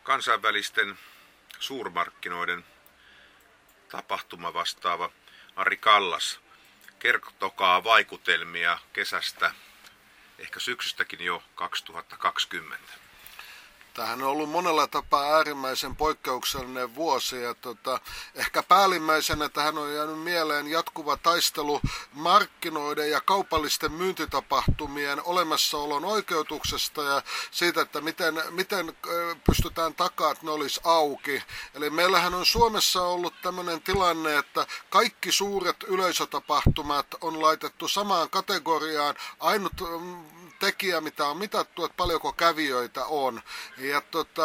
Kansainvälisten suurmarkkinoiden tapahtuma vastaava Ari Kallas, kertokaa vaikutelmia kesästä, ehkä syksystäkin jo 2020. Tämähän on ollut monella tapaa äärimmäisen poikkeuksellinen vuosi ja ehkä päällimmäisenä tähän on jäänyt mieleen jatkuva taistelu markkinoiden ja kaupallisten myyntitapahtumien olemassaolon oikeutuksesta ja siitä, että miten pystytään takaa, että ne olisi auki. Eli meillähän on Suomessa ollut tämmöinen tilanne, että kaikki suuret yleisötapahtumat on laitettu samaan kategoriaan. Ainut tekijä, mitä on mitattu, että paljonko kävijöitä on. Ja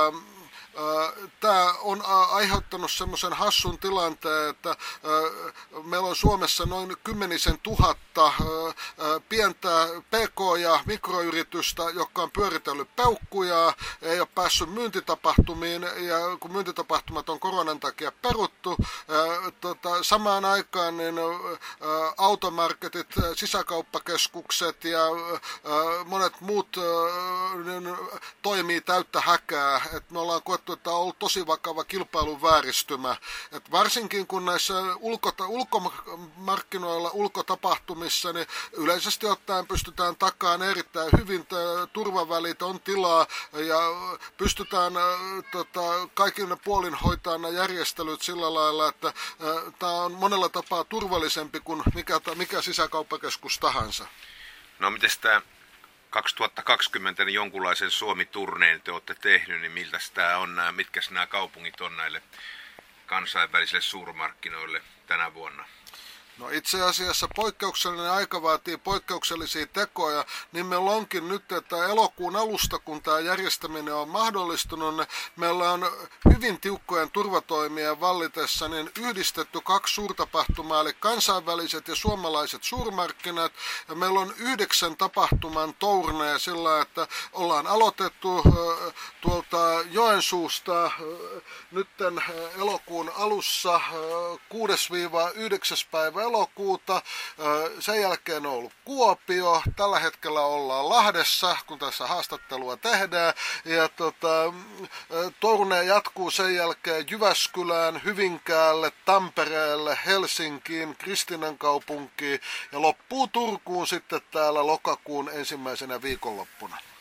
tämä on aiheuttanut semmoisen hassun tilanteen, että meillä on Suomessa noin 10 000 pientä pk- ja mikroyritystä, jotka on pyöritellyt peukkuja, ei ole päässyt myyntitapahtumiin ja kun myyntitapahtumat on koronan takia peruttu, samaan aikaan niin automarketit, sisäkauppakeskukset ja monet muut niin toimii täyttä häkää, että me ollaan koettu, että on ollut tosi vakava kilpailun vääristymä. Et varsinkin kun näissä ulkomarkkinoilla, ulkotapahtumissa, niin yleisesti ottaen pystytään takaamaan erittäin hyvin, turvavälit on tilaa ja pystytään kaikille puolin hoitamaan nämä järjestelyt sillä lailla, että tämä on monella tapaa turvallisempi kuin mikä sisäkauppakeskus tahansa. No miten tämä 2020 niin jonkunlaisen Suomi-turneen te olette tehnyt, niin miltäs tämä on, mitkä nämä kaupungit on näille kansainvälisille suurmarkkinoille tänä vuonna? No itse asiassa poikkeuksellinen aika vaatii poikkeuksellisia tekoja, niin meillä onkin nyt, että elokuun alusta, kun tämä järjestäminen on mahdollistunut, niin meillä on hyvin tiukkojen turvatoimien vallitessa niin yhdistetty 2 suurtapahtumaa, eli kansainväliset ja suomalaiset suurmarkkinat, ja meillä on 9 tapahtuman tournea sillä, että ollaan aloitettu tuolta Joensuusta nytten elokuun alussa 6-9. päivä elokuuta. Sen jälkeen on ollut Kuopio. Tällä hetkellä ollaan Lahdessa, kun tässä haastattelua tehdään. Ja tourne jatkuu sen jälkeen Jyväskylään, Hyvinkäälle, Tampereelle, Helsinkiin, Kristiinankaupunkiin ja loppuu Turkuun sitten täällä lokakuun ensimmäisenä viikonloppuna.